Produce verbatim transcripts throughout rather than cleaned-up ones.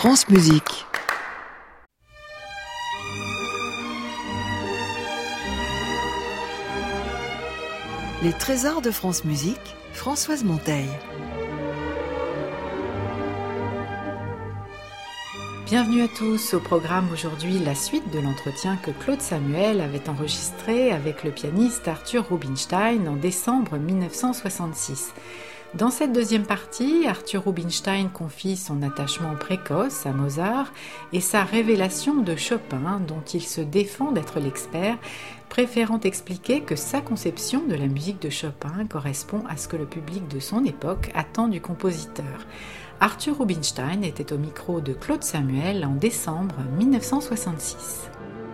France Musique. Les trésors de France Musique, Françoise Monteil. Bienvenue à tous. Au programme aujourd'hui, la suite de l'entretien que Claude Samuel avait enregistré avec le pianiste Arthur Rubinstein en décembre dix-neuf cent soixante-six. Dans cette deuxième partie, Arthur Rubinstein confie son attachement précoce à Mozart et sa révélation de Chopin, dont il se défend d'être l'expert, préférant expliquer que sa conception de la musique de Chopin correspond à ce que le public de son époque attend du compositeur. Arthur Rubinstein était au micro de Claude Samuel en décembre dix-neuf cent soixante-six.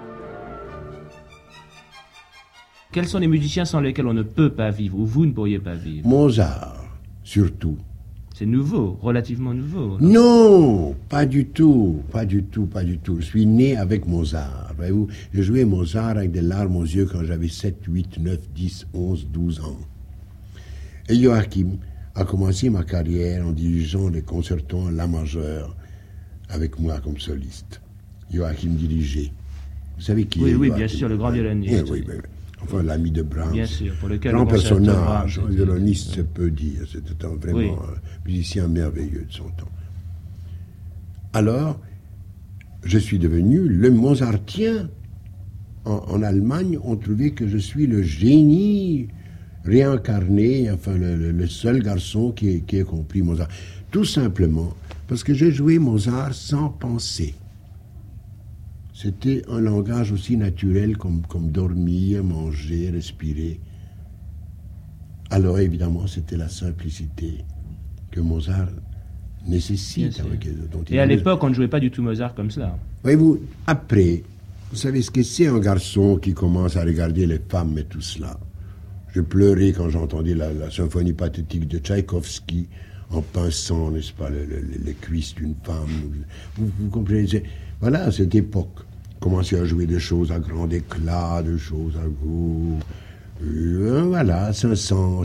Quels sont les musiciens sans lesquels on ne peut pas vivre, ou vous ne pourriez pas vivre? Mozart, surtout. C'est nouveau, relativement nouveau. Non, non, pas du tout, pas du tout, pas du tout. Je suis né avec Mozart, voyez-vous. J'ai joué Mozart avec des larmes aux yeux quand j'avais sept, huit, neuf, dix, onze, douze ans. Et Joachim a commencé ma carrière en dirigeant les concertos en la majeure avec moi comme soliste. Joachim dirigeait. Vous savez qui oui, est Oui, Joachim? bien sûr, le grand violoniste. Oui, oui, oui. Enfin, l'ami de Brahms. Bien sûr, pour lequel grand le personnage, Brahms, un violoniste, se peut dire. C'était un vraiment oui. un musicien merveilleux de son temps. Alors, je suis devenu le Mozartien. En, en Allemagne, on trouvait que je suis le génie réincarné, enfin le, le, le seul garçon qui ait, qui ait compris Mozart. Tout simplement parce que j'ai joué Mozart sans penser. C'était un langage aussi naturel comme, comme dormir, manger, respirer. Alors évidemment, c'était la simplicité que Mozart nécessite. Avec, dont Et à l'époque, on ne jouait pas du tout Mozart comme cela. Voyez-vous, après, vous savez ce que c'est un garçon qui commence à regarder les femmes et tout cela. Je pleurais quand j'entendais la, la symphonie pathétique de Tchaïkovski en pinçant, n'est-ce pas, le, le, les cuisses d'une femme. Vous, vous comprenez? Voilà, à cette époque. Commencer à jouer des choses à grand éclat, des choses à goût. Euh, voilà, cinq cents.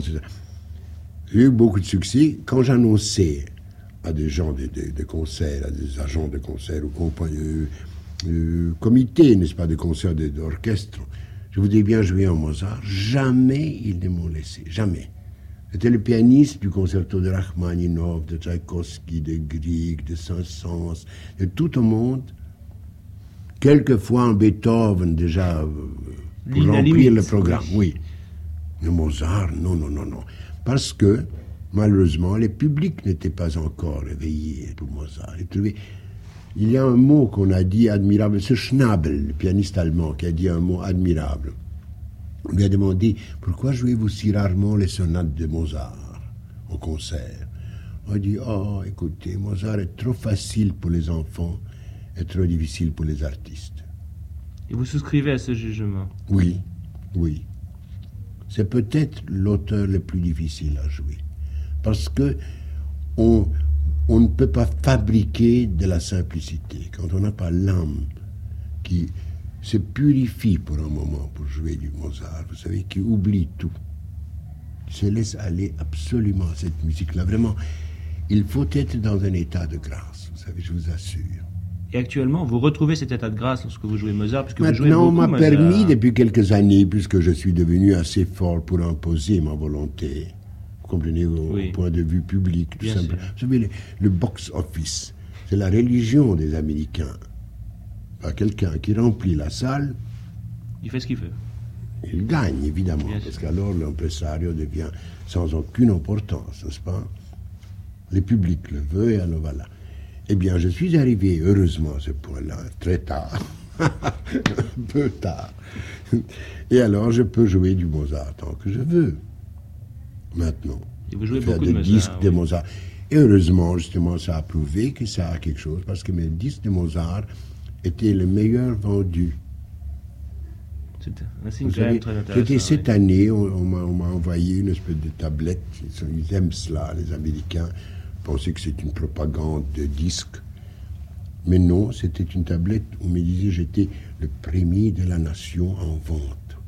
J'ai eu beaucoup de succès. Quand j'annonçais à des gens des, des, des concerts, à des agents de concerts ou compagnies, euh, euh, comités, n'est-ce pas, de concerts d'orchestre, je voudrais bien jouer un Mozart. Jamais ils ne m'ont laissé. Jamais. C'était le pianiste du concerto de Rachmaninov, de Tchaïkovski, de Grieg, de Saint-Saëns, de tout le monde. Quelquefois un Beethoven déjà euh, pour Lina remplir limite, le programme, oui. oui. Mais Mozart, non, non, non, non. Parce que, malheureusement, les publics n'étaient pas encore réveillés pour Mozart. Il y a un mot qu'on a dit admirable, c'est Schnabel, le pianiste allemand, qui a dit un mot admirable. On lui a demandé, pourquoi jouez-vous si rarement les sonates de Mozart au concert? On a dit, oh, écoutez, Mozart est trop facile pour les enfants, est trop difficile pour les artistes. Et vous souscrivez à ce jugement? Oui, oui. C'est peut-être l'auteur le plus difficile à jouer. Parce que on, on ne peut pas fabriquer de la simplicité. Quand on n'a pas l'âme qui se purifie pour un moment pour jouer du Mozart, vous savez, qui oublie tout, qui se laisse aller absolument à cette musique-là. Vraiment, il faut être dans un état de grâce, vous savez, je vous assure. Et actuellement, vous retrouvez cet état de grâce lorsque vous jouez Mozart, puisque Maintenant, vous jouez beaucoup on m'a Mozart. permis depuis quelques années, puisque je suis devenu assez fort pour imposer ma volonté, vous comprenez, au, oui. au point de vue public, tout Bien simplement. sûr. Vous savez, le, le box-office, c'est la religion des Américains. Enfin, quelqu'un qui remplit la salle, il fait ce qu'il veut. Il gagne, évidemment, Bien parce sûr. qu'alors l'impresario devient sans aucune importance, n'est-ce pas? Le public le veut, et alors voilà. Eh bien, je suis arrivé, heureusement, à ce point-là, très tard, un peu tard. Et alors, je peux jouer du Mozart tant que je veux, maintenant. Et vous jouez faire beaucoup des de Mozart. disques Oui. de Mozart. Et heureusement, justement, ça a prouvé que ça a quelque chose, parce que mes disques de Mozart étaient les meilleurs vendus. C'est un signe Vous quand même savez, très intéressant. c'était cette oui. année, on, on m'a, on m'a envoyé une espèce de tablette. Ils aiment cela, les Américains. Ils pensaient que c'est une propagande de disques. Mais non, c'était une tablette où on me disait que j'étais le premier de la nation en vente.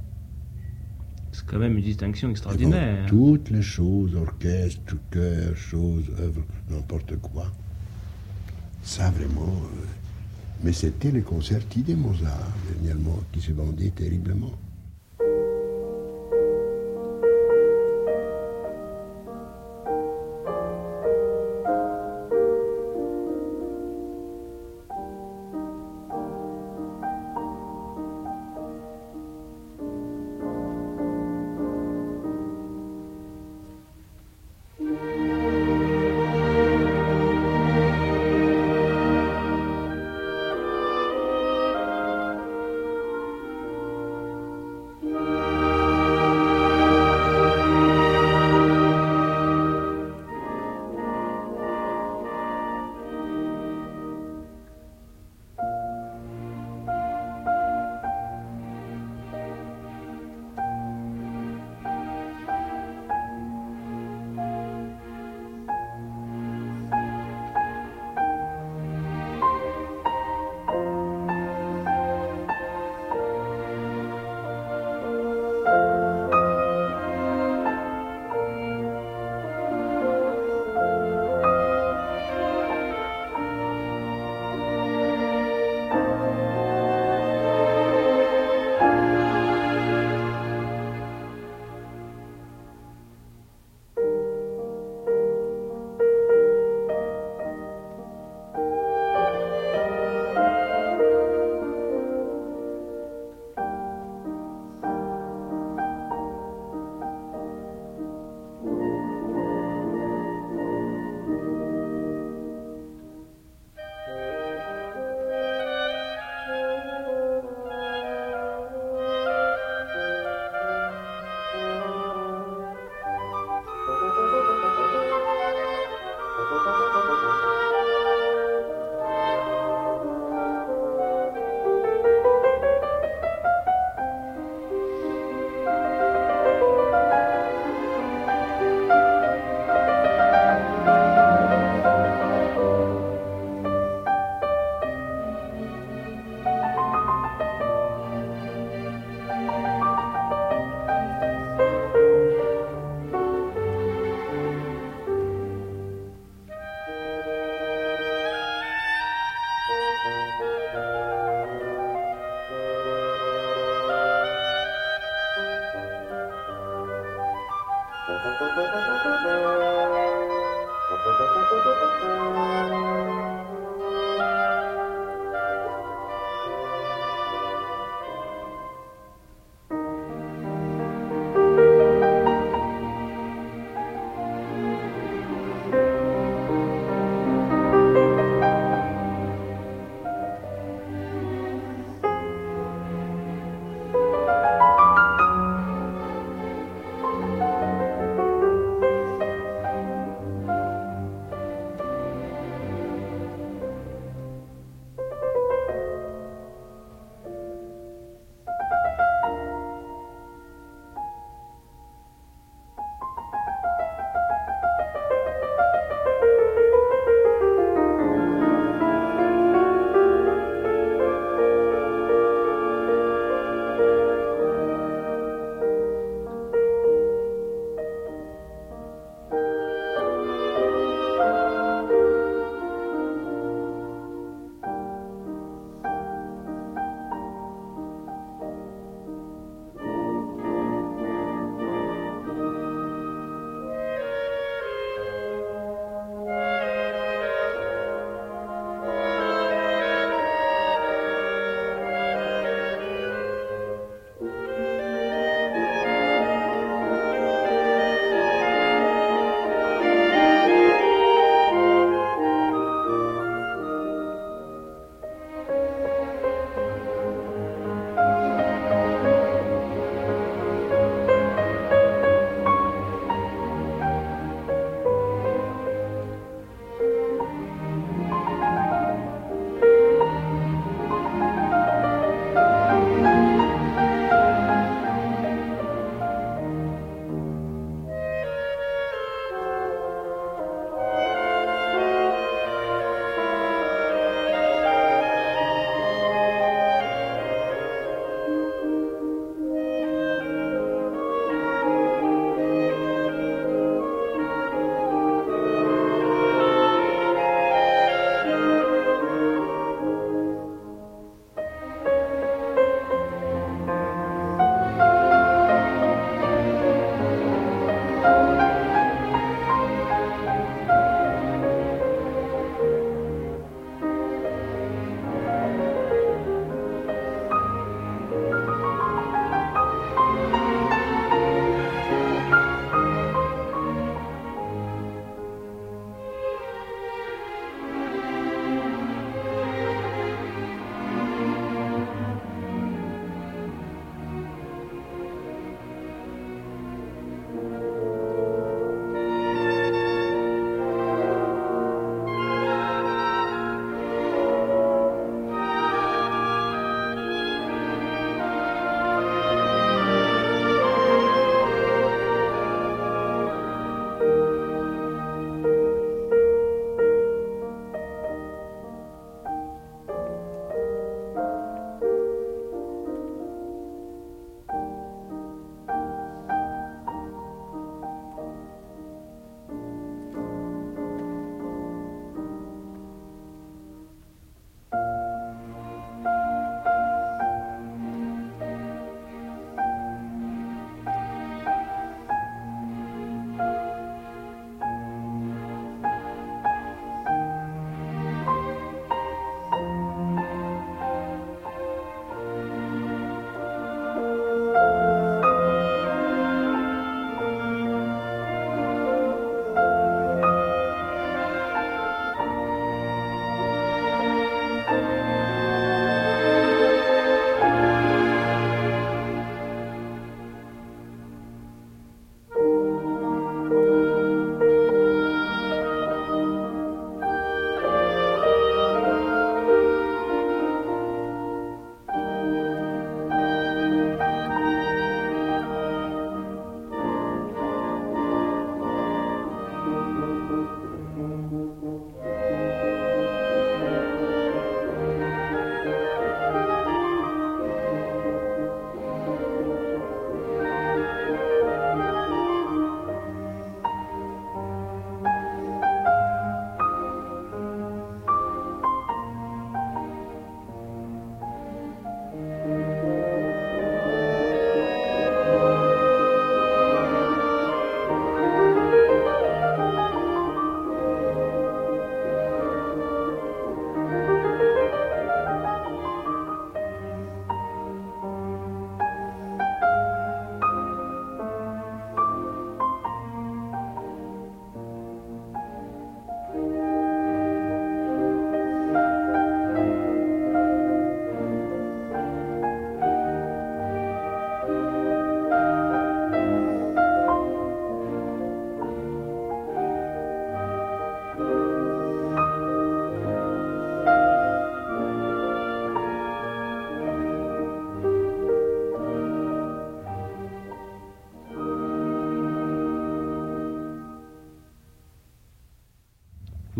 C'est quand même une distinction Devant extraordinaire. toutes les choses, orchestre, chœur, choses, œuvres, n'importe quoi. Ça, vraiment... Euh, mais c'était le concerti de Mozart, dernièrement, qui se vendait terriblement.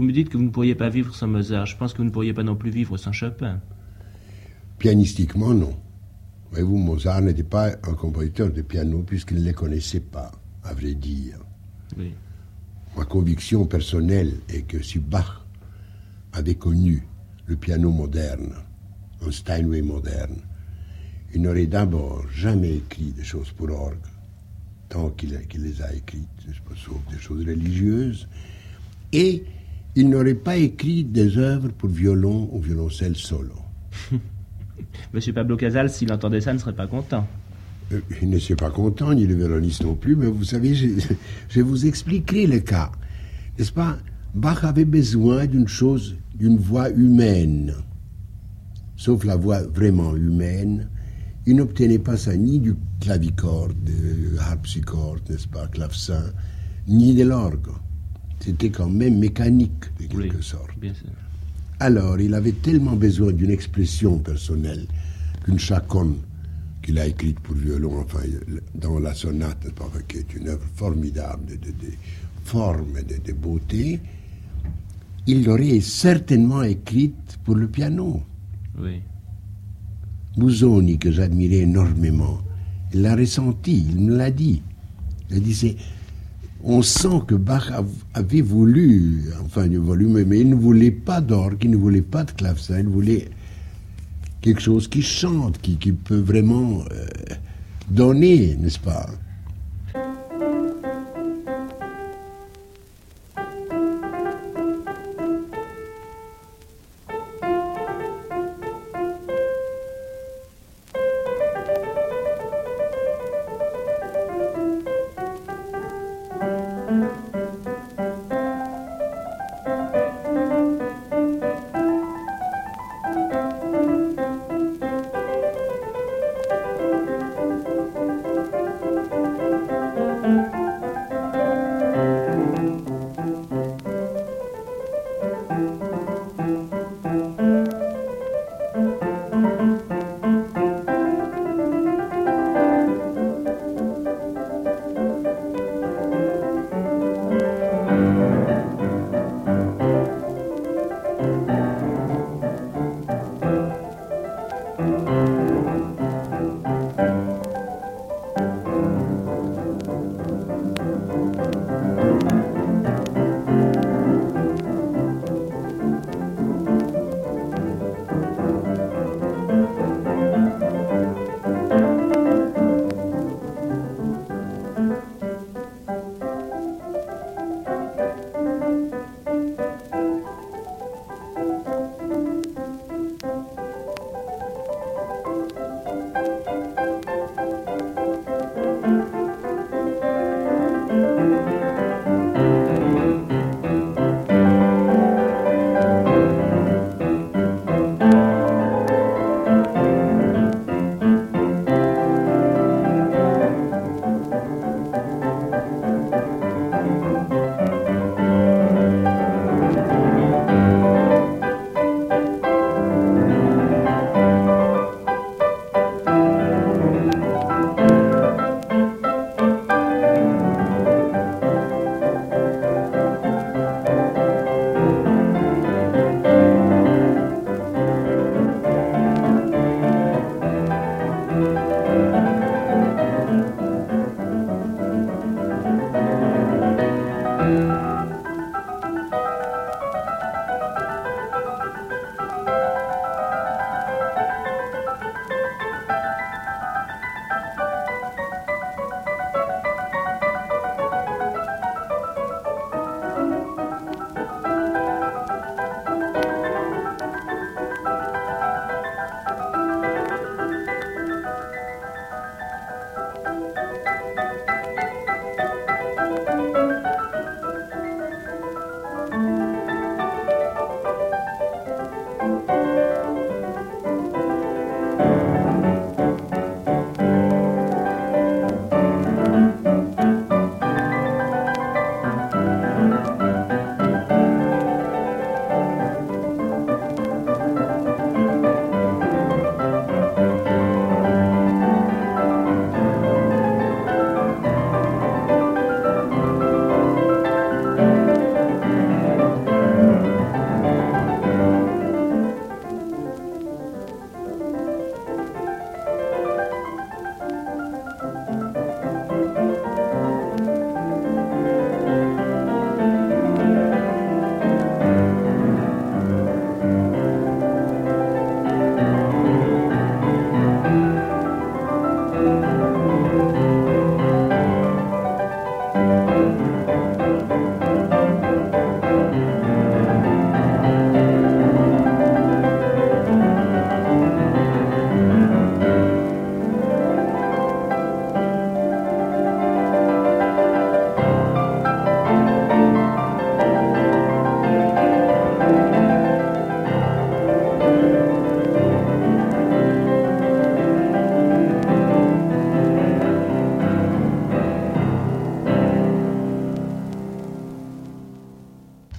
me dites que vous ne pourriez pas vivre sans Mozart. Je pense que vous ne pourriez pas non plus vivre sans Chopin. Pianistiquement, non. Voyez-vous, Mozart n'était pas un compositeur de piano puisqu'il ne les connaissait pas, à vrai dire. Oui. Ma conviction personnelle est que si Bach avait connu le piano moderne, un Steinway moderne, il n'aurait d'abord jamais écrit des choses pour orgue, tant qu'il, qu'il les a écrites, sauf des choses religieuses, et il n'aurait pas écrit des œuvres pour violon ou violoncelle solo. Monsieur Pablo Casals, s'il entendait ça, ne serait pas content. Euh, il ne serait pas content, ni le violoniste non plus, mais vous savez, je, je vous expliquerai le cas. N'est-ce pas? Bach avait besoin d'une chose, d'une voix humaine. Sauf la voix vraiment humaine, il n'obtenait pas ça ni du clavicorde, du harpsichorde, n'est-ce pas, clavecin, ni de l'orgue. C'était quand même mécanique, de quelque Oui, sorte. bien sûr. Alors, il avait tellement besoin d'une expression personnelle qu'une chaconne qu'il a écrite pour violon, enfin, dans la sonate, n'est-ce pas, qui est une œuvre formidable de, de, de forme et de, de beauté, il l'aurait certainement écrite pour le piano. Oui. Busoni, que j'admirais énormément, il l'a ressenti, il me l'a dit. Il disait, on sent que Bach avait voulu, enfin, il voulu, mais il ne voulait pas d'orgue, il ne voulait pas de clavecin, il voulait quelque chose qui chante, qui, qui peut vraiment euh, donner, n'est-ce pas?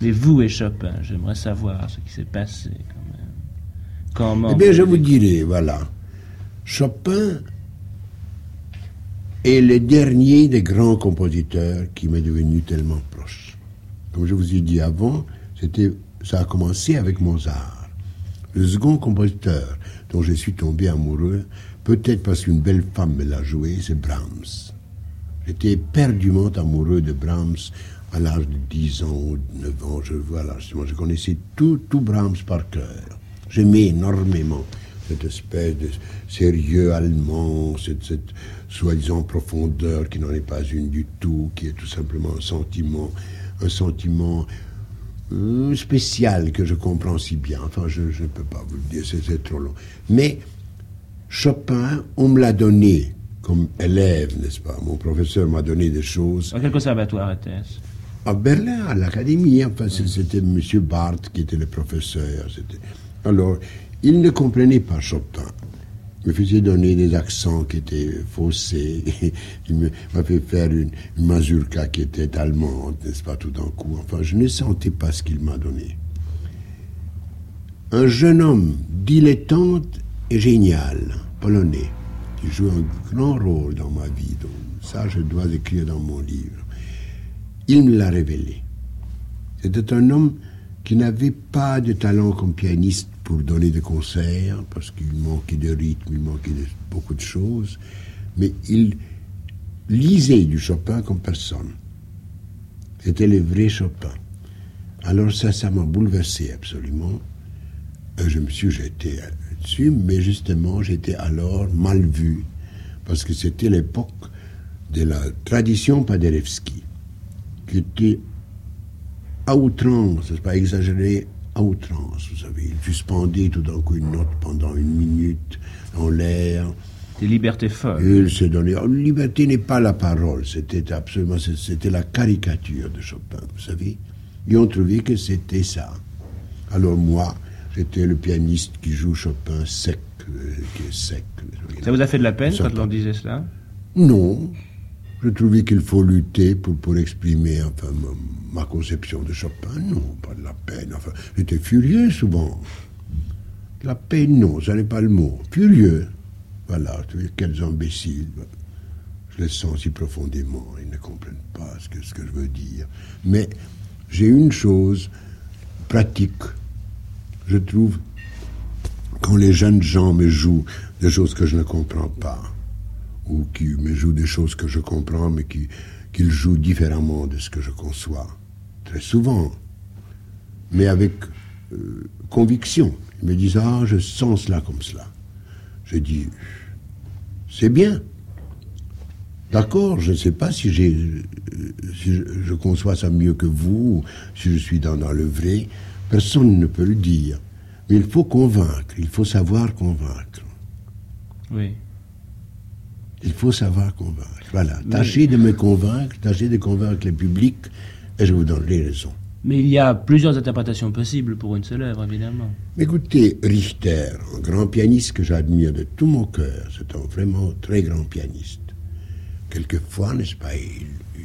c'était vous et Chopin. J'aimerais savoir ce qui s'est passé quand même. Comment Eh bien, je vous avez- dirai, voilà. Chopin est le dernier des grands compositeurs qui m'est devenu tellement proche. Comme je vous ai dit avant, c'était, ça a commencé avec Mozart. Le second compositeur dont je suis tombé amoureux, peut-être parce qu'une belle femme me l'a joué, c'est Brahms. J'étais éperdument amoureux de Brahms à l'âge de dix ans ou neuf ans. Je, voilà, justement, je connaissais tout, tout Brahms par cœur. J'aimais énormément cette espèce de sérieux allemand, cette, cette soi-disant profondeur qui n'en est pas une du tout, qui est tout simplement un sentiment, un sentiment euh, spécial que je comprends si bien. Enfin, je, je ne peux pas vous le dire, c'est, c'est trop long. Mais Chopin, on me l'a donné comme élève, n'est-ce pas? Mon professeur m'a donné des choses. Dans quel conservatoire était-ce? À Berlin, à l'académie, enfin, oui. C'était M. Barthes qui était le professeur. C'était... Alors, il ne comprenait pas Chopin. Il me faisait donner des accents qui étaient faussés. Il me, m'a fait faire une, une mazurka qui était allemande, n'est-ce pas, tout d'un coup. Enfin, je ne sentais pas ce qu'il m'a donné. Un jeune homme dilettante et génial, polonais, qui joue un grand rôle dans ma vie. Donc, ça, je dois écrire dans mon livre. Il me l'a révélé. C'était un homme qui n'avait pas de talent comme pianiste pour donner des concerts, parce qu'il manquait de rythme, il manquait de beaucoup de choses, mais il lisait du Chopin comme personne. C'était le vrai Chopin. Alors ça, ça m'a bouleversé absolument. Je me suis jeté dessus, mais justement, j'étais alors mal vu, parce que c'était l'époque de la tradition Paderewski, qui était à outrance, c'est pas exagéré, à outrance, vous savez. Il suspendait tout d'un coup une note pendant une minute en l'air. Des libertés folles. Il s'est donné. Oh, liberté n'est pas la parole, c'était absolument, c'était la caricature de Chopin, vous savez. Ils ont trouvé que c'était ça. Alors moi, j'étais le pianiste qui joue Chopin sec, euh, qui est sec. Ça vous a fait de la peine ça quand pas... on disait cela? Non. Je trouvais qu'il faut lutter pour, pour exprimer enfin, ma, ma conception de Chopin. Non, pas de la peine. Enfin, j'étais furieux souvent. La peine, non, ça n'est pas le mot. Furieux. Voilà, quels imbéciles. Je les sens si profondément. Ils ne comprennent pas ce que, ce que je veux dire. Mais j'ai une chose pratique. Je trouve, quand les jeunes gens me jouent des choses que je ne comprends pas, ou qui me jouent des choses que je comprends, mais qui, qu'ils jouent différemment de ce que je conçois. Très souvent. Mais avec euh, conviction. Ils me disent, ah, je sens cela comme cela. Je dis, c'est bien. D'accord, je ne sais pas si, j'ai, euh, si je, je conçois ça mieux que vous, ou si je suis dans, dans le vrai. Personne ne peut le dire. Mais il faut convaincre, il faut savoir convaincre. Oui. Il faut savoir convaincre. Voilà. Tâchez de me convaincre, tâchez de convaincre le public, et je vous donnerai raison. Mais il y a plusieurs interprétations possibles pour une seule œuvre, évidemment. Écoutez, Richter, un grand pianiste que j'admire de tout mon cœur, c'est un vraiment très grand pianiste. Quelquefois, n'est-ce pas, il,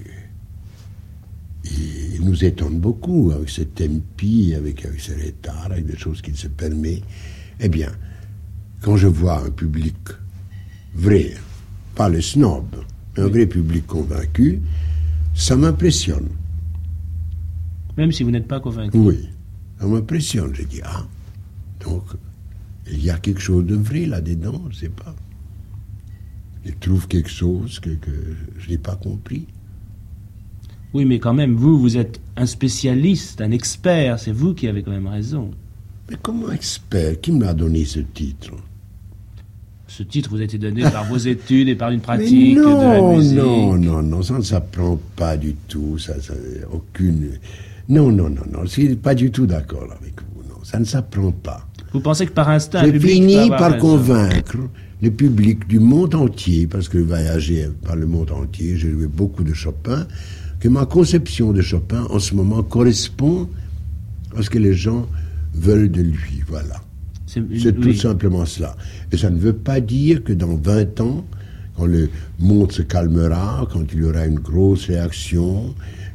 il, il nous étonne beaucoup avec ses tempi, avec, avec ses retards, avec des choses qu'il se permet. Eh bien, quand je vois un public vrai, pas le snob, un vrai public convaincu, ça m'impressionne. Même si vous n'êtes pas convaincu. Oui, ça m'impressionne. Je dis, ah, donc, il y a quelque chose de vrai là-dedans, je ne sais pas. Il trouve quelque chose que, que je n'ai pas compris. Oui, mais quand même, vous, vous êtes un spécialiste, un expert, c'est vous qui avez quand même raison. Mais comment expert? Qui me l'a donné ce titre? Ce titre vous a été donné par vos études et par une pratique non, de la musique. Non, non, non, ça ne s'apprend pas du tout, ça, ça, aucune... Non, non, non, non, je suis pas du tout d'accord avec vous, non, ça ne s'apprend pas. Vous pensez que par instinct, J'ai le public fini peut avoir par raison. convaincre le public du monde entier, parce que voyager par le monde entier, j'ai joué beaucoup de Chopin, que ma conception de Chopin, en ce moment, correspond à ce que les gens veulent de lui, voilà. C'est, une, C'est tout oui. simplement cela. Et ça ne veut pas dire que dans vingt ans, quand le monde se calmera, quand il y aura une grosse réaction,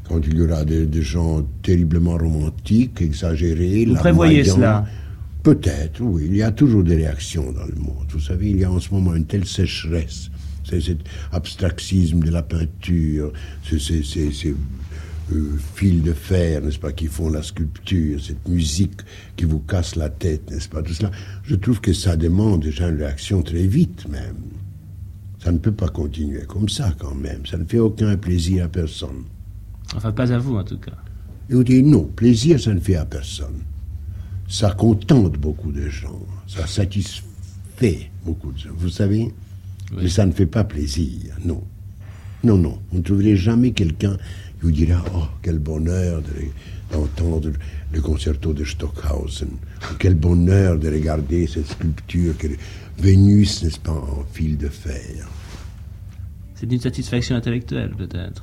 quand il y aura des, des gens terriblement romantiques, exagérés. Vous prévoyez cela? Peut-être, oui. Il y a toujours des réactions dans le monde. Vous savez, il y a en ce moment une telle sécheresse. C'est cet abstraxisme de la peinture, c'est ces, ces, ces euh, fils de fer, n'est-ce pas, qui font la sculpture, cette musique qui vous casse la tête, n'est-ce pas, tout cela. Je trouve que ça demande déjà une réaction très vite, même. Ça ne peut pas continuer comme ça, quand même. Ça ne fait aucun plaisir à personne. Enfin, pas à vous, en tout cas. Écoutez, non, plaisir, ça ne fait à personne. Ça contente beaucoup de gens. Ça satisfait beaucoup de gens. Vous savez, oui. Mais ça ne fait pas plaisir, non. Non, non. Vous ne trouverez jamais quelqu'un qui vous dira « Oh, quel bonheur de, d'entendre le concerto de Stockhausen. Quel bonheur de regarder cette sculpture, que Vénus, n'est-ce pas, en fil de fer. » C'est une satisfaction intellectuelle, peut-être.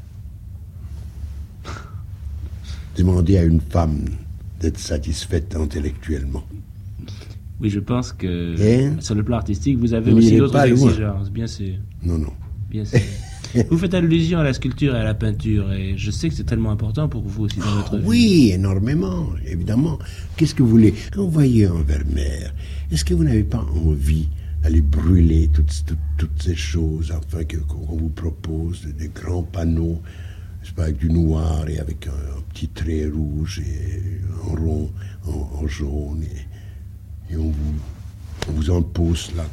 Demandez à une femme d'être satisfaite intellectuellement. Oui, je pense que hein? Sur le plan artistique, vous avez vous aussi d'autres exigences, loin. Bien sûr. Non, non. Bien sûr. Vous faites allusion à la sculpture et à la peinture, et je sais que c'est tellement important pour vous aussi dans oh, votre vie. Oui, énormément, évidemment. Qu'est-ce que vous voulez? Quand vous voyez un Vermeer, est-ce que vous n'avez pas envie d'aller brûler toutes, toutes, toutes ces choses, enfin, que, qu'on vous propose, des grands panneaux, pas, avec du noir et avec un, un petit trait rouge et un rond en, en jaune, et, et on, vous, on vous en pose là.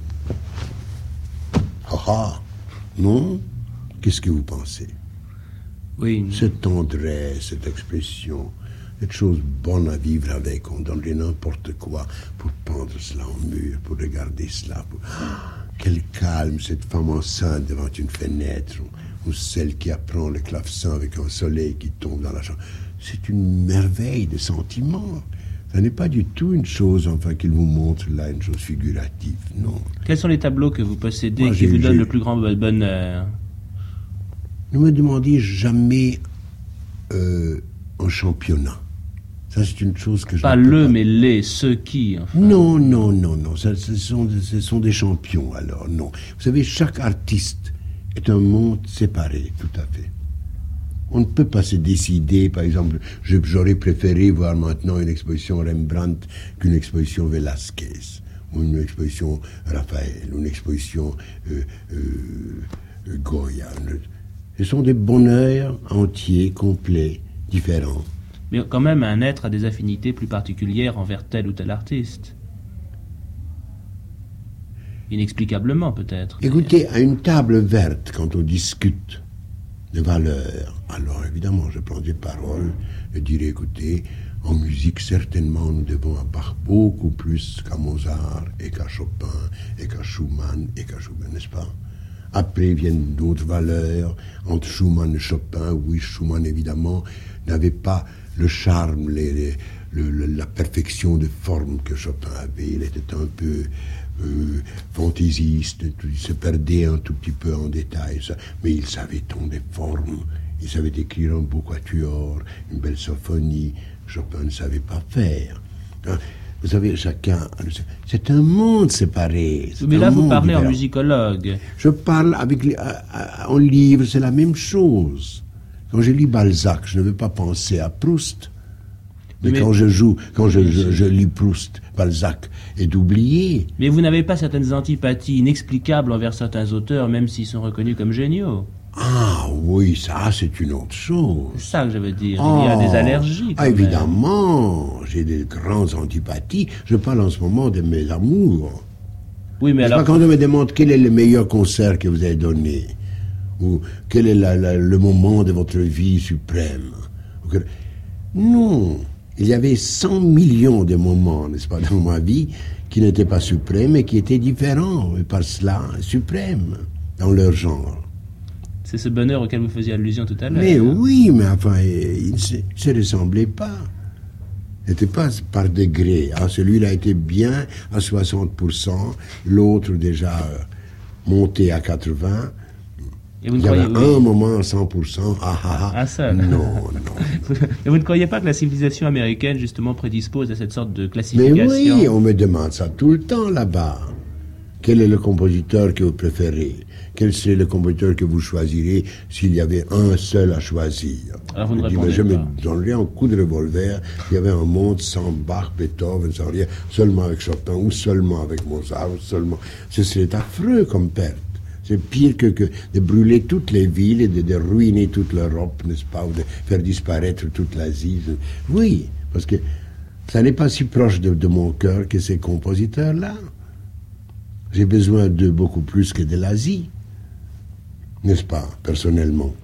Ah ah, non? Qu'est-ce que vous pensez? Oui. Cette tendresse, cette expression, cette chose bonne à vivre avec, on donnerait n'importe quoi pour pendre cela en mur, pour regarder cela. Pour... Ah, quel calme, cette femme enceinte devant une fenêtre, ou, ou celle qui apprend le clavecin avec un soleil qui tombe dans la chambre. C'est une merveille de sentiment. Ce n'est pas du tout une chose, enfin, qu'il vous montre là, une chose figurative, non. Quels sont les tableaux que vous possédez Moi, qui vous donnent j'ai... le plus grand bonheur? Ne me demandez jamais euh, un championnat. Ça, c'est une chose que je pas ne peux le, pas... mais les, ceux qui, enfin. Non, non, non, non. Ça, ce, sont, ce sont des champions, alors, non. Vous savez, chaque artiste est un monde séparé, tout à fait. On ne peut pas se décider, par exemple, je, j'aurais préféré voir maintenant une exposition Rembrandt qu'une exposition Velázquez, ou une exposition Raphaël, ou une exposition euh, euh, Goya. Ce sont des bonheurs entiers, complets, différents. Mais quand même, un être a des affinités plus particulières envers tel ou tel artiste. Inexplicablement, peut-être. Écoutez, à une table verte, quand on discute de valeurs, alors évidemment, je prends des paroles, je dirais, écoutez, en musique, certainement, nous devons à Bach beaucoup plus qu'à Mozart, et qu'à Chopin, et qu'à Schumann, et qu'à Schubert, n'est-ce pas? Après viennent d'autres valeurs, entre Schumann et Chopin. Oui, Schumann, évidemment, n'avait pas le charme, les, les, le, le, la perfection de forme que Chopin avait. Il était un peu euh, fantaisiste, il se perdait un tout petit peu en détail, ça. Mais il savait tant des formes, il savait écrire un beau quatuor, une belle symphonie. Chopin ne savait pas faire. Hein? Vous savez, chacun... C'est un monde séparé. Mais là, vous parlez différent. En musicologue. Je parle avec les, en livre, c'est la même chose. Quand je lis Balzac, je ne veux pas penser à Proust. Mais, mais quand je joue, quand je, je, je lis Proust, Balzac est oublié. Mais vous n'avez pas certaines antipathies inexplicables envers certains auteurs, même s'ils sont reconnus comme géniaux. Ah oui, ça c'est une autre chose. C'est ça que je veux dire. Oh, il y a des allergies. Ah, évidemment, j'ai des grandes antipathies. Je parle en ce moment de mes amours. Oui, mais Est-ce alors. Pas quand on me demande quel est le meilleur concert que vous avez donné, ou quel est la, la, le moment de votre vie suprême. Non, il y avait cent millions de moments, n'est-ce pas, dans ma vie qui n'étaient pas suprêmes et qui étaient différents, et par cela suprêmes dans leur genre. C'est ce bonheur auquel vous faisiez allusion tout à l'heure. Mais oui, mais enfin, il ne se, se ressemblait pas. Il n'était pas par degré. Ah, celui-là était bien à soixante pour cent, l'autre déjà euh, monté à quatre-vingts. Et vous ne il y croyez, avait oui. un moment à cent pour cent. Ah, ah, ah. Un seul. Non, non. Mais vous ne croyez pas que la civilisation américaine, justement, prédispose à cette sorte de classification? Mais oui, on me demande ça tout le temps là-bas. Quel est le compositeur que vous préférez? Quel serait le compositeur que vous choisirez s'il y avait un seul à choisir? Alors vous ne je dis, mais répondez je me pas. donnerais un coup de revolver. Il y avait un monde sans Bach, Beethoven, sans rien, seulement avec Chopin, ou seulement avec Mozart, ou seulement... Ce serait affreux comme perte. C'est pire que, que de brûler toutes les villes et de, de ruiner toute l'Europe, n'est-ce pas, ou de faire disparaître toute l'Asie. Oui, parce que ça n'est pas si proche de, de mon cœur que ces compositeurs-là. J'ai besoin d'eux beaucoup plus que de l'Asie, n'est-ce pas, personnellement.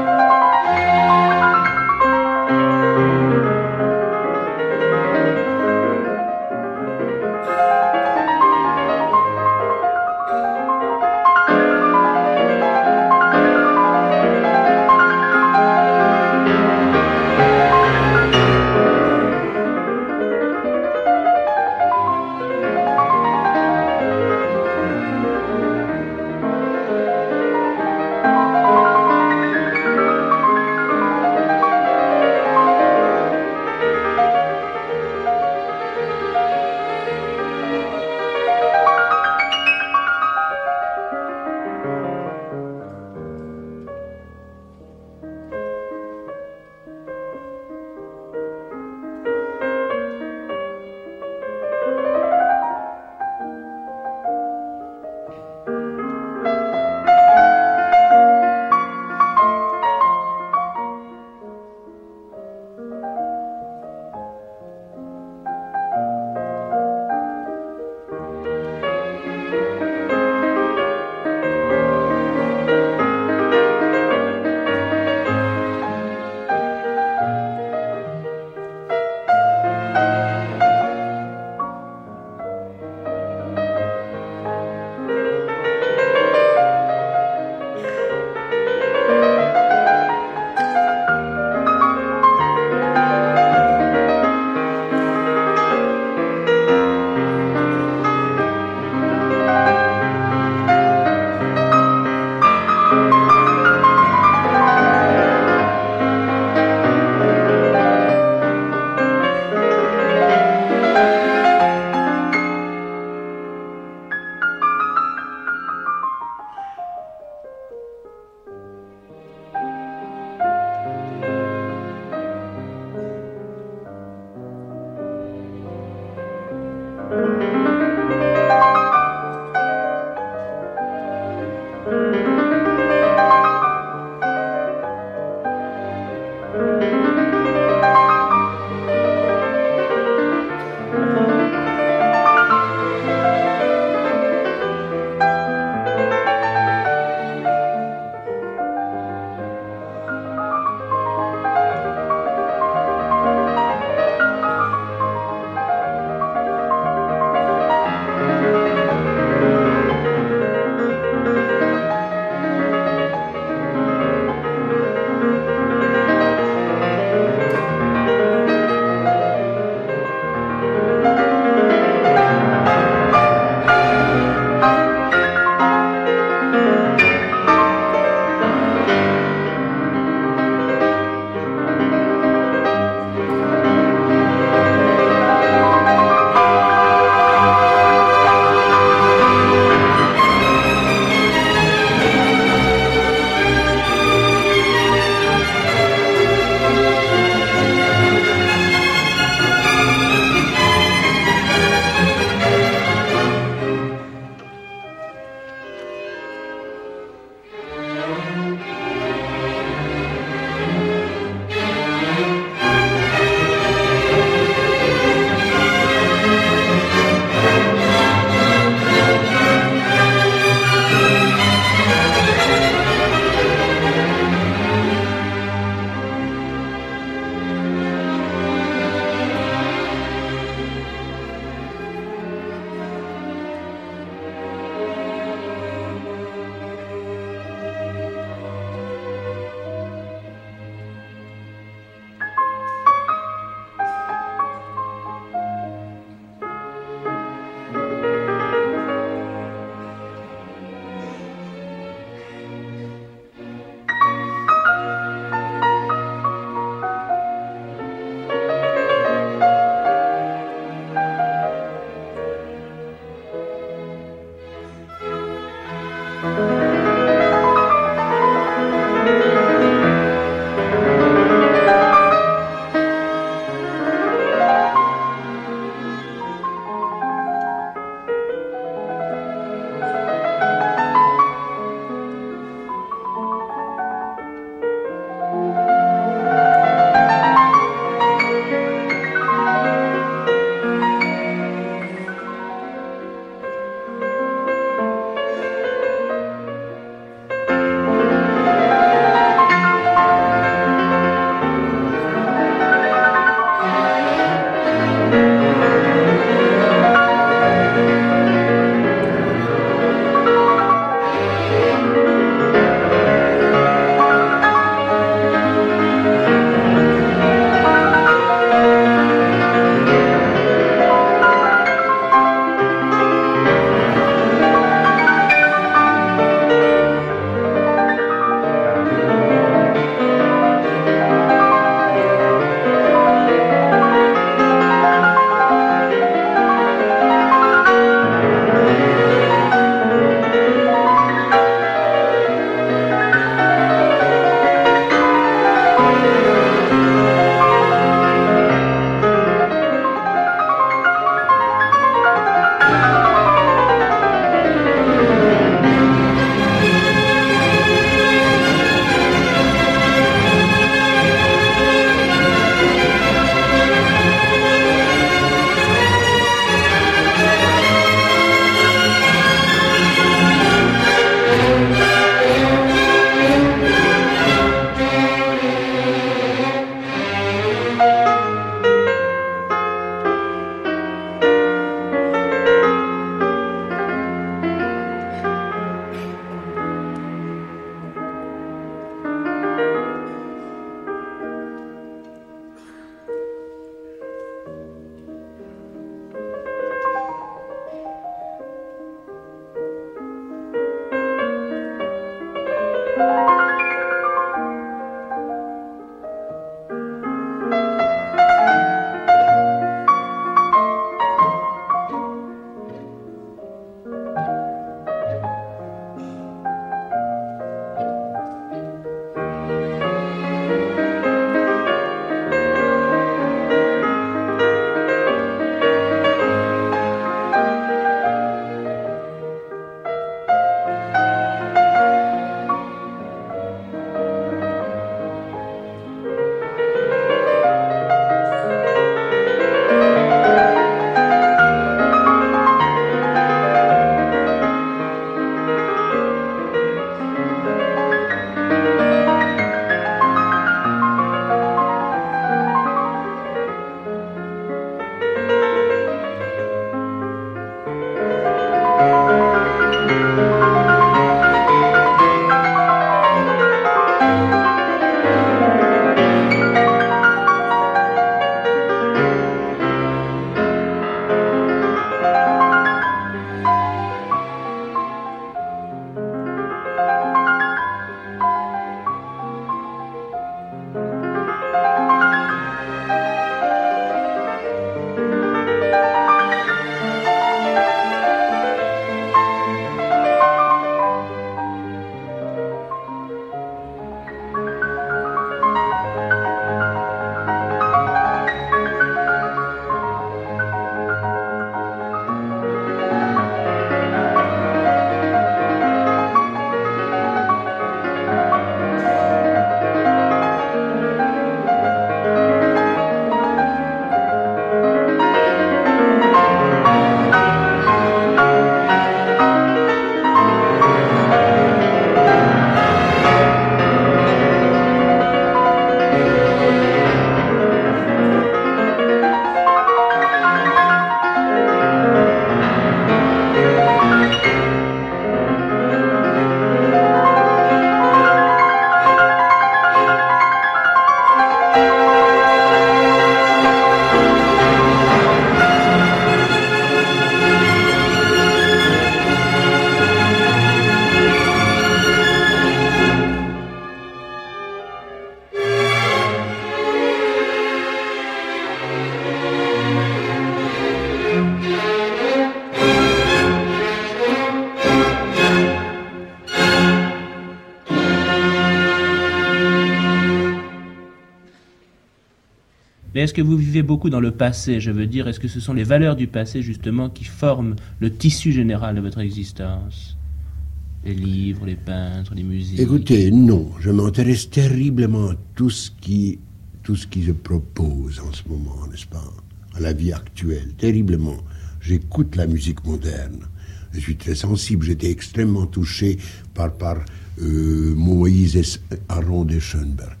Mais est-ce que vous vivez beaucoup dans le passé? Je veux dire, est-ce que ce sont les valeurs du passé, justement, qui forment le tissu général de votre existence? Les livres, les peintres, les musiques? Écoutez, non. Je m'intéresse terriblement à tout ce qui, tout ce qui se propose en ce moment, n'est-ce pas? À la vie actuelle, terriblement. J'écoute la musique moderne. Je suis très sensible. J'étais extrêmement touché par, par euh, Moïse Aron de Schoenberg.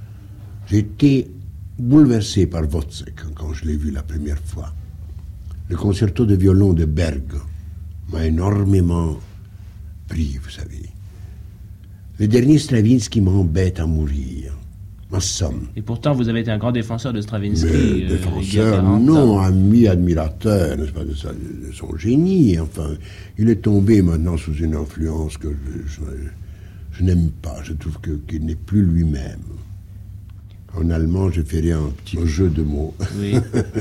J'étais bouleversé par Wozzeck quand je l'ai vu la première fois. Le concerto de violon de Berg m'a énormément pris, vous savez. Le dernier Stravinsky m'embête à mourir. Ma somme. Et pourtant, vous avez été un grand défenseur de Stravinsky. Mais, euh, défenseur, non, ami, admirateur, n'est-ce pas, de, sa, de son génie. Enfin, il est tombé maintenant sous une influence que je, je, je n'aime pas. Je trouve que, qu'il n'est plus lui-même. En allemand, je ferai un petit jeu de mots. Oui.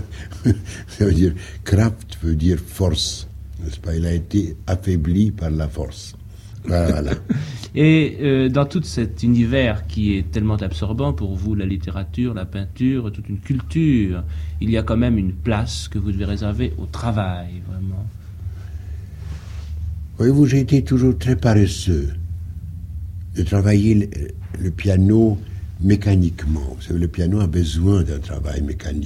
Ça veut dire, Kraft veut dire force, n'est-ce pas? Il a été affaibli par la force. Voilà. Et euh, dans tout cet univers qui est tellement absorbant pour vous, la littérature, la peinture, toute une culture, il y a quand même une place que vous devez réserver au travail, vraiment. Voyez-vous, j'ai été toujours très paresseux de travailler le, le piano mécaniquement. Vous savez, le piano a besoin d'un travail mécanique.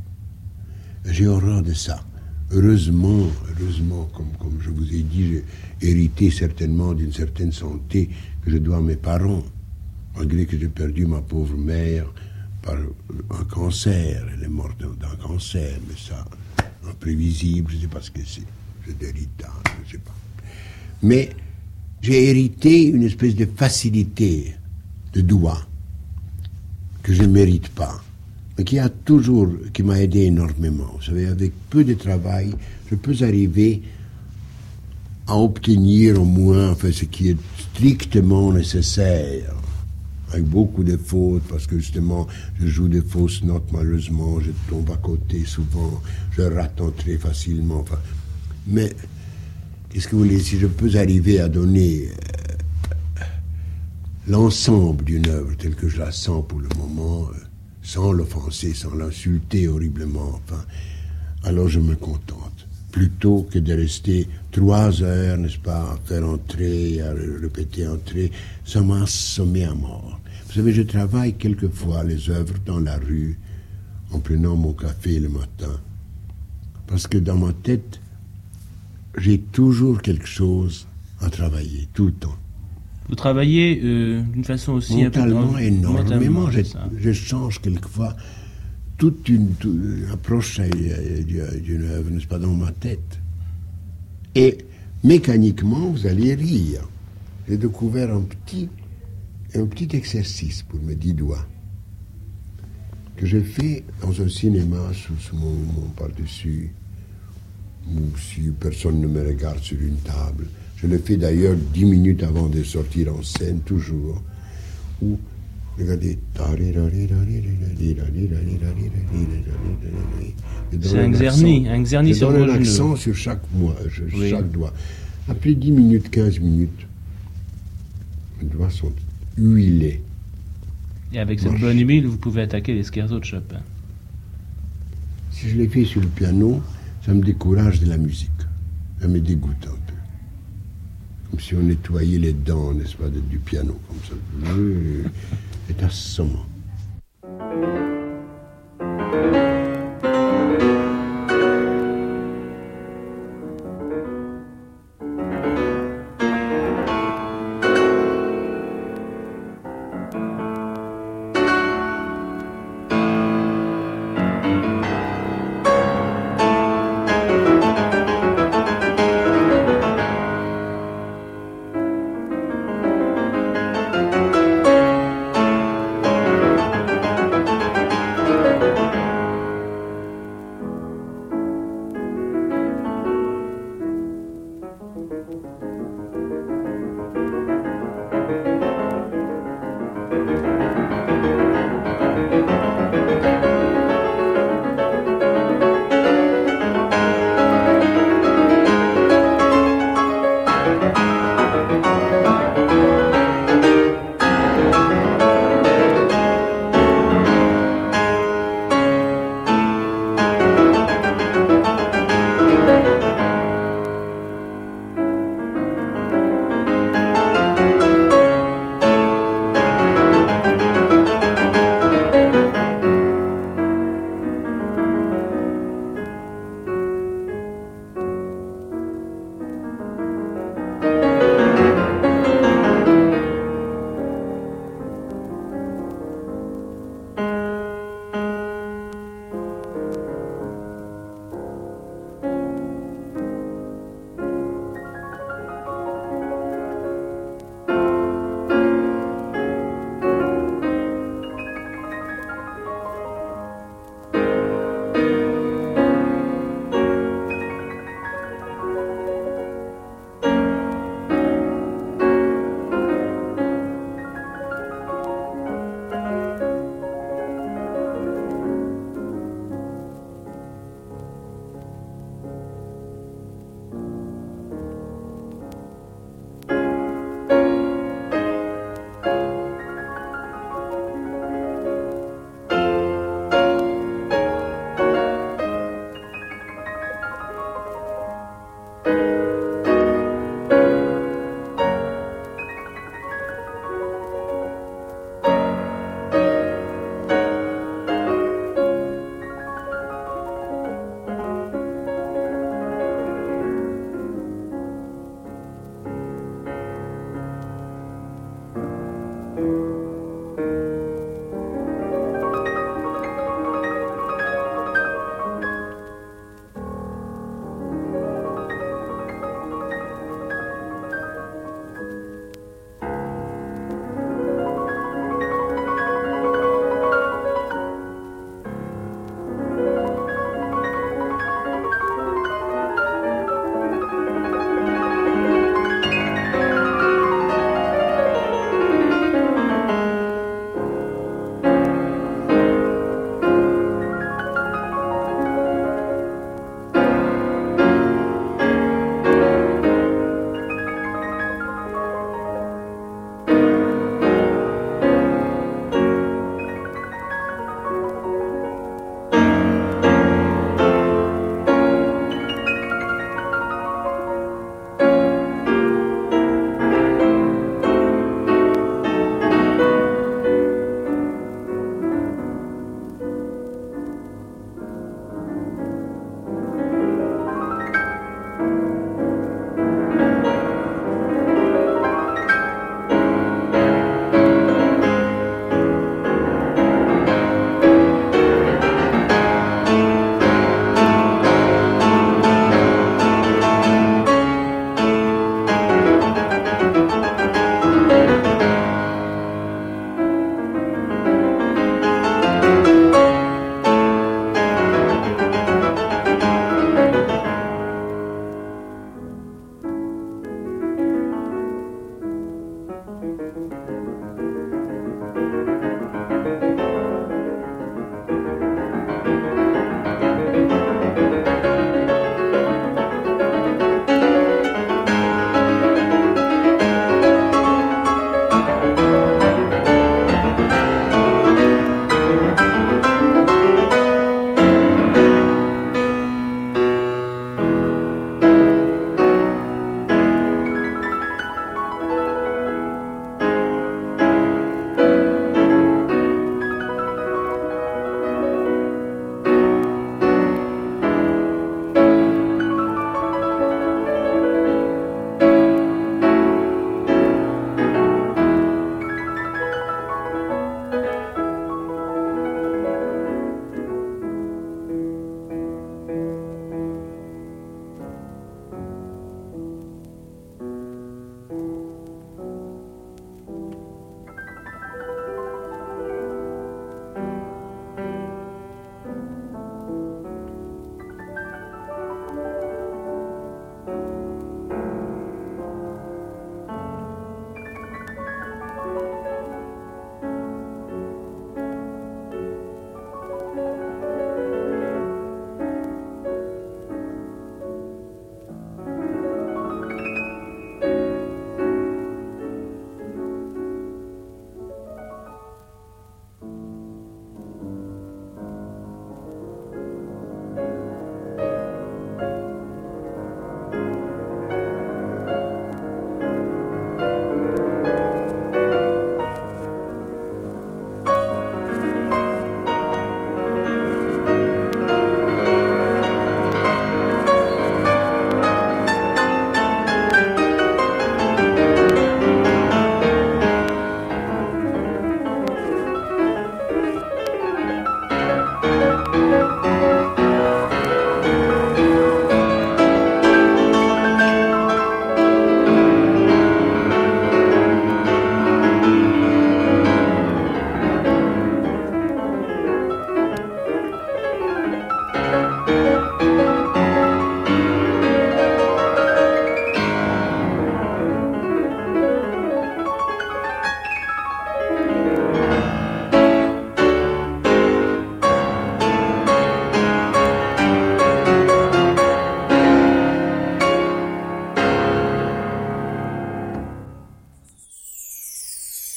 J'ai horreur de ça. Heureusement, heureusement, comme, comme je vous ai dit, j'ai hérité certainement d'une certaine santé que je dois à mes parents, malgré que j'ai perdu ma pauvre mère par un cancer. Elle est morte d'un cancer, mais ça, imprévisible, je ne sais pas ce que c'est. C'est héritable, je ne sais pas. Mais j'ai hérité une espèce de facilité de doigt que je ne mérite pas, mais qui a toujours, qui m'a aidé énormément. Vous savez, avec peu de travail, je peux arriver à obtenir au moins enfin, ce qui est strictement nécessaire, avec beaucoup de fautes, parce que justement, je joue des fausses notes, malheureusement, je tombe à côté souvent, je rate très facilement. Enfin, mais, qu'est-ce que vous voulez, si je peux arriver à donner euh, l'ensemble d'une œuvre telle que je la sens pour le moment, euh, sans l'offenser, sans l'insulter horriblement, enfin, alors je me contente. Plutôt que de rester trois heures, n'est-ce pas, à faire entrer, à répéter entrer, ça m'a assommé à mort. Vous savez, je travaille quelquefois les œuvres dans la rue, en prenant mon café le matin, parce que dans ma tête, j'ai toujours quelque chose à travailler, tout le temps. Vous travaillez euh, d'une façon aussi... Mentalement, un peu, énormément. Je, ça. je change quelquefois toute une, toute une approche d'une œuvre, n'est-ce pas, dans ma tête. Et mécaniquement, vous allez rire. J'ai découvert un petit, un petit exercice pour mes dix doigts que j'ai fait dans un cinéma sous, sous mon, mon par-dessus, où si personne ne me regarde sur une table. Je le fais d'ailleurs dix minutes avant de sortir en scène, toujours, où, regardez, c'est un xerni, un xerni sur le vos genoux. accent sur chaque, mois, oui. chaque doigt. Après dix minutes, quinze minutes, mes doigts sont huilés. Et avec cette Marche. bonne huile, vous pouvez attaquer les scherzos de Chopin. Si je les fais sur le piano, ça me décourage de la musique. Ça me dégoûte un peu. Comme si on nettoyait les dents, n'est-ce pas, du piano, comme ça. C'est assommant.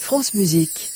France Musique.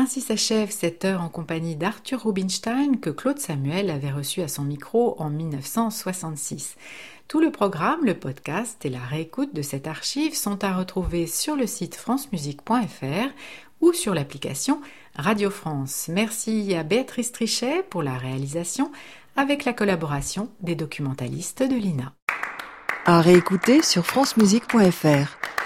Ainsi s'achève cette heure en compagnie d'Arthur Rubinstein que Claude Samuel avait reçu à son micro en dix-neuf cent soixante-six. Tout le programme, le podcast et la réécoute de cette archive sont à retrouver sur le site francemusique point f r ou sur l'application Radio France. Merci à Béatrice Trichet pour la réalisation avec la collaboration des documentalistes de l'I N A. À réécouter sur francemusique point f r.